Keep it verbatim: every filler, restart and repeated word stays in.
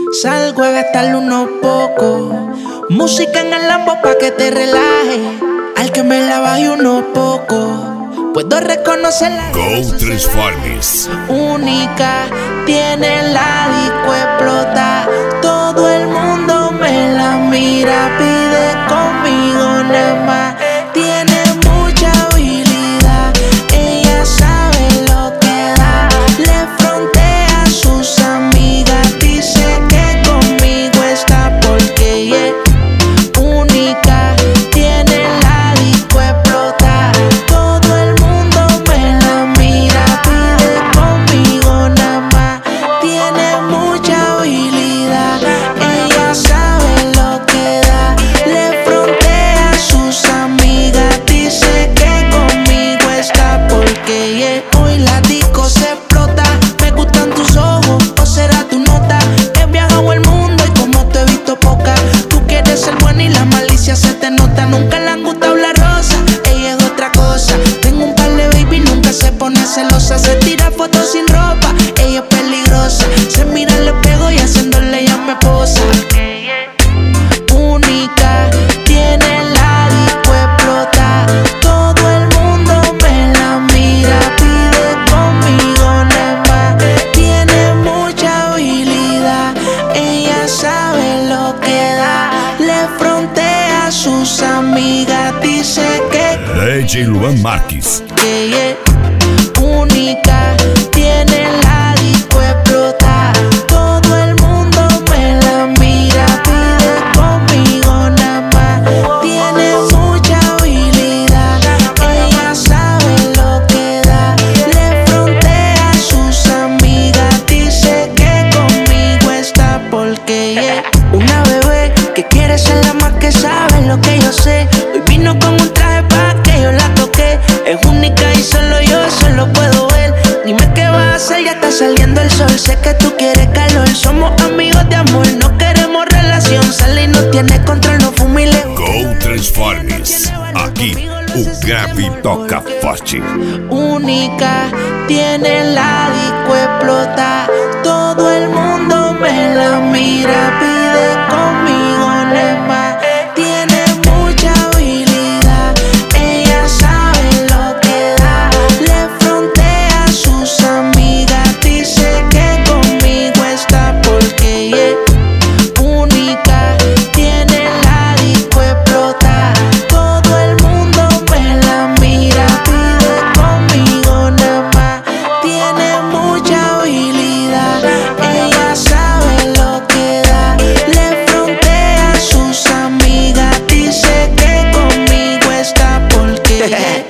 Salgo a gastarle unos pocos. Música en el Lambo pa' que te relaje. Al que me la baje unos pocos. Puedo reconocer la Go Transformers. Única, tiene la disco explota. Todo el mundo me la mira, pide conmigo nada más. Tiene mucha habilidad, ella sabe lo que da. Le frontea a sus amigas, dice que conmigo está porque ella es única. Tiene la disco explota. Todo el mundo me la mira, pide conmigo nada más. Tiene mucha habilidad, ella sabe lo que da. Le frontea a sus amigas, dice que conmigo está porque yeah. Hoy la disco se explota. Me gustan tus ojos, o será tu nota. He viajado el mundo y como te he visto poca. Tú quieres ser buena y la malicia se te nota. Nunca le han gustado la rosa, ella es otra cosa. Tengo un par de baby, nunca se pone celosa. Se tira fotos sin ropa, ella es peligrosa. Se mira al espejo y haciéndole ya me posa. Única, tiene la disco explota. Todo el mundo me la mira, pide conmigo nada más. Tiene mucha habilidad, ella sabe lo que da. Le frontea a sus amigas, dice que D J Luan Marques. que ella es única, tiene la disco explota. Todo el mundo me la mira, pide conmigo nada más. Tiene mucha habilidad, ella sabe lo que da. Le frontea a sus amigas, dice que conmigo está porque ella es una bebé que quiere ser la más que sabe lo que yo sé. Hoy vino con un traje pa' que yo la toque. Es única y solo yo eso lo puedo ver. Dime qué vas a hacer, ya está saliendo el sol. Sé que tú quieres calor, somos amigos de amor. No queremos relación, sale y no tiene control, no fuma y le Go Transformers. Aqui o grave toca forte. única, tiene la disco explota. Todo el mundo me la mira, pide conmigo nada más. Tiene mucha habilidad, ella sabe lo que da. Le frontea a sus amigas, dice que conmigo está porque ella es única. Tiene la disco explota. Todo el mundo me la mira, pide conmigo nada más. Tiene mucha habilidad, ella sabe lo que da. Le frontea a sus amigas, dice que conmigo está porque